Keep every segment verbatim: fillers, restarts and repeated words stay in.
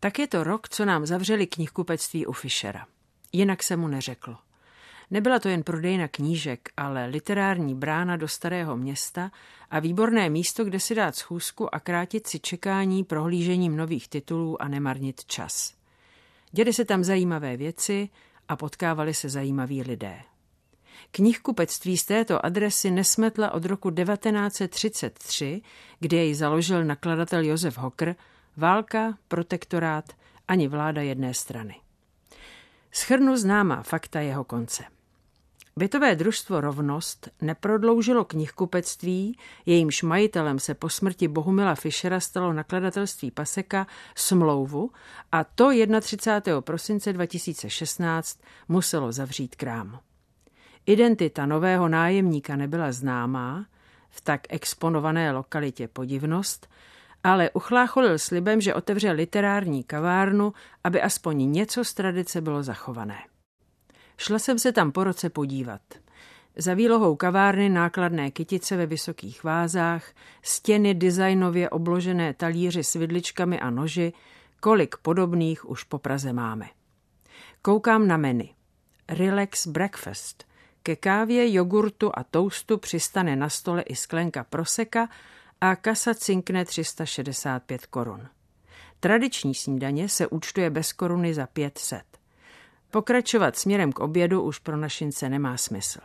Tak je to rok, co nám zavřeli knihkupectví u Fischera. Jinak se mu neřeklo. Nebyla to jen prodejna knížek, ale literární brána do Starého Města a výborné místo, kde si dát schůzku a krátit si čekání prohlížením nových titulů a nemarnit čas. Děly se tam zajímavé věci a potkávali se zajímaví lidé. Knihkupectví z této adresy nesmetla od roku devatenáct set třicet tři, kdy jej založil nakladatel Josef Hokr, válka, protektorát ani vláda jedné strany. Shrnu známá fakta jeho konce. Bytové družstvo Rovnost neprodloužilo knihkupectví, jejímž majitelem se po smrti Bohumila Fischera stalo nakladatelství Paseka, smlouvu a to třicátého prvního prosince dva tisíce šestnáct muselo zavřít krám. Identita nového nájemníka nebyla známá, v tak exponované lokalitě podivnost, ale uchlácholil slibem, že otevře literární kavárnu, aby aspoň něco z tradice bylo zachované. Šla jsem se tam po roce podívat. Za výlohou kavárny nákladné kytice ve vysokých vázách, stěny designově obložené talíři s vidličkami a noži, kolik podobných už po Praze máme. Koukám na menu. Relax breakfast. Ke kávě, jogurtu a toustu přistane na stole i sklenka proseka a kasa cinkne tři sta šedesát pět korun. Tradiční snídaně se účtuje bez koruny za pět set. Pokračovat směrem k obědu už pro našince nemá smysl.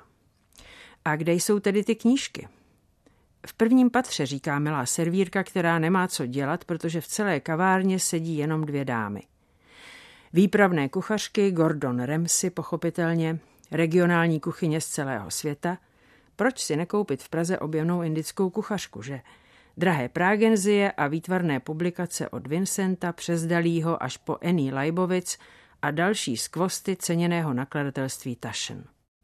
A kde jsou tedy ty knížky? V prvním patře, říká milá servírka, která nemá co dělat, protože v celé kavárně sedí jenom dvě dámy. Výpravné kuchařky, Gordon Ramsay pochopitelně, regionální kuchyně z celého světa. Proč si nekoupit v Praze objemnou indickou kuchařku, že? Drahé prágenzie a výtvarné publikace od Vincenta přes Dalího až po Annie Leibovic a další skvosty ceněného nakladatelství Taschen.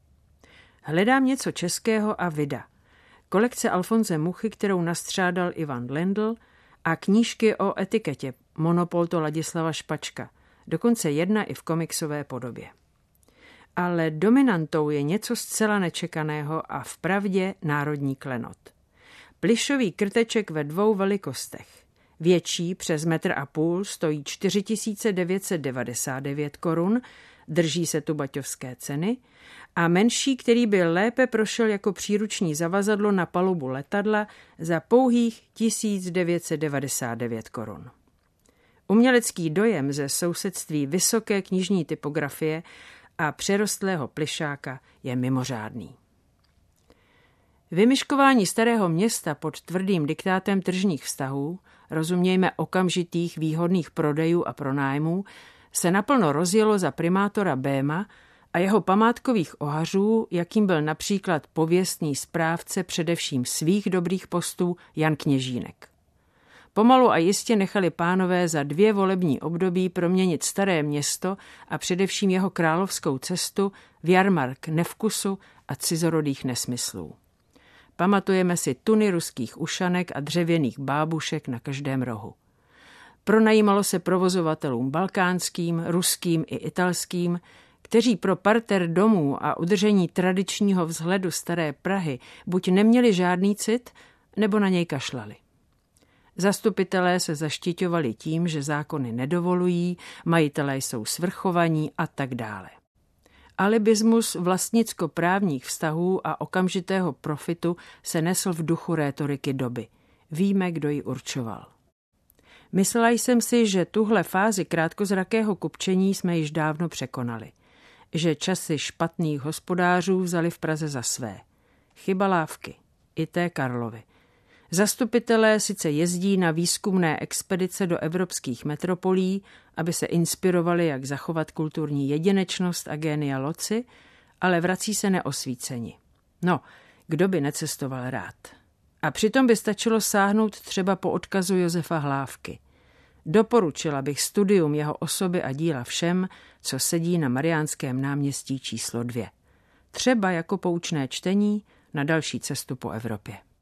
Hledám něco českého a vida. Kolekce Alfonse Muchy, kterou nastřádal Ivan Lendl, a knížky o etiketě Monopol to Ladislava Špačka, dokonce jedna i v komiksové podobě. Ale dominantou je něco zcela nečekaného a vpravdě národní klenot. Plišový krteček ve dvou velikostech. Větší přes metr a půl stojí čtyři tisíce devět set devadesát devět korun, drží se tu baťovské ceny, a menší, který by lépe prošel jako příruční zavazadlo na palubu letadla, za pouhých tisíc devět set devadesát devět korun. Umělecký dojem ze sousedství vysoké knižní typografie a přerostlého plišáka je mimořádný. Vymyškování Starého Města pod tvrdým diktátem tržních vztahů, rozumějme okamžitých výhodných prodejů a pronájmů, se naplno rozjelo za primátora Béma a jeho památkových ohařů, jakým byl například pověstný správce především svých dobrých postů Jan Kněžínek. Pomalu a jistě nechali pánové za dvě volební období proměnit Staré Město a především jeho královskou cestu v jarmark nevkusu a cizorodých nesmyslů. Pamatujeme si tuny ruských ušanek a dřevěných bábušek na každém rohu. Pronajímalo se provozovatelům balkánským, ruským i italským, kteří pro parter domů a udržení tradičního vzhledu Staré Prahy buď neměli žádný cit, nebo na něj kašlali. Zastupitelé se zaštiťovali tím, že zákony nedovolují, majitelé jsou svrchovaní a tak dále. Alibismus vlastnicko-právních vztahů a okamžitého profitu se nesl v duchu rétoriky doby. Víme, kdo ji určoval. Myslela jsem si, že tuhle fázi krátkozrakého kupčení jsme již dávno překonali. Že časy špatných hospodářů vzali v Praze za své. Chyba lávky, i té Karlovy. Zastupitelé sice jezdí na výzkumné expedice do evropských metropolí, aby se inspirovali, jak zachovat kulturní jedinečnost a génia loci, ale vrací se neosvíceni. No, kdo by necestoval rád? A přitom by stačilo sáhnout třeba po odkazu Josefa Hlávky. Doporučila bych studium jeho osoby a díla všem, co sedí na Mariánském náměstí číslo dvě. Třeba jako poučné čtení na další cestu po Evropě.